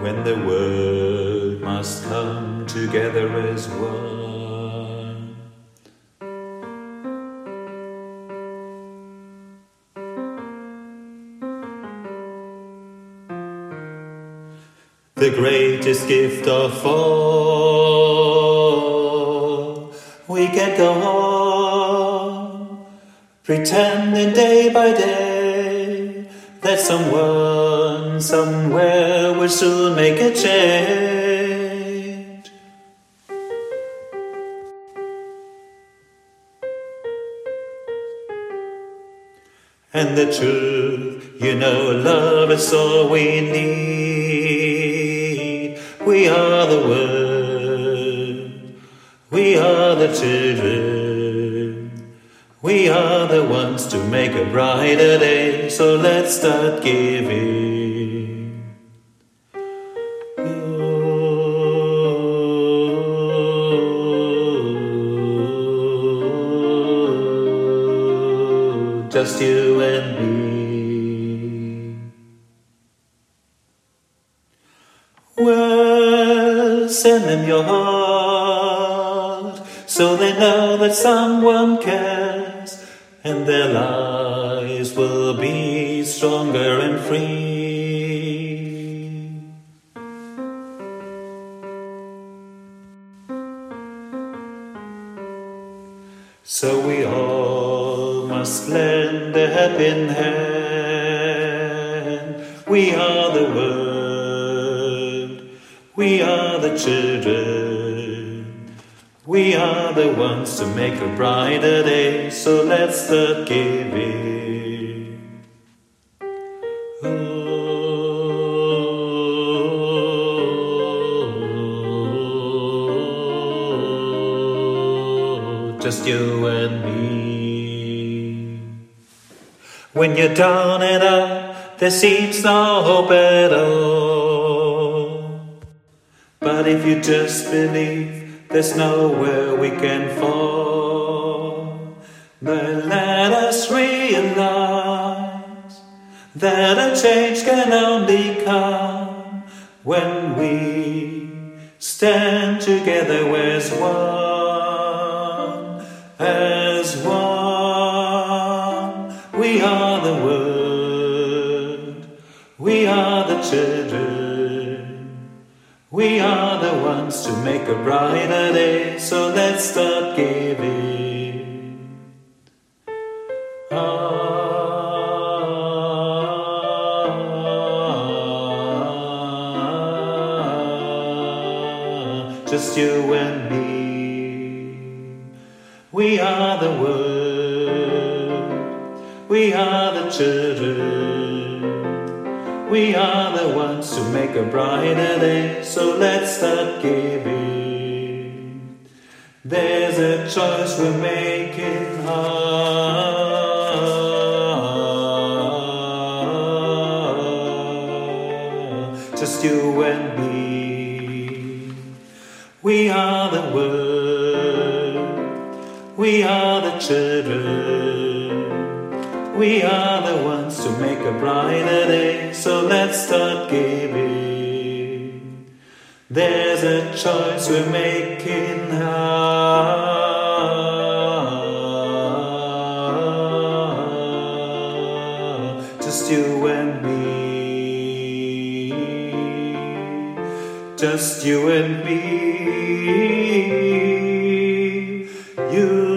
when the world must come together as one. The greatest gift of all, we can go on, pretending day by day that someone, somewhere will soon make a change. And the truth, love is all we need. We are the world, we are the children, we are the ones to make a brighter day, so let's start giving. Oh, just you and me. Well, send them your heart, so they know that someone cares, and their lives will be stronger and free. So we all must lend a helping hand. We are the world, we are the children, we are the ones to make a brighter day, so let's start giving. Oh, just you and me. When you're down and out, there seems no hope at all. But if you just believe, there's nowhere we can fall. But let us realize that a change can only come when we stand together as one, as one. We are the world, we are the children, we are the ones to make a brighter day, so let's start giving. Just you and me. We are the world, we are the children, we are the ones to make a brighter day, so let's start giving. There's a choice we're making, just you and me. We are the world, we are the children, we are the ones to make a brighter day, so let's start giving. There's a choice we're making, just you and me, just you and me, you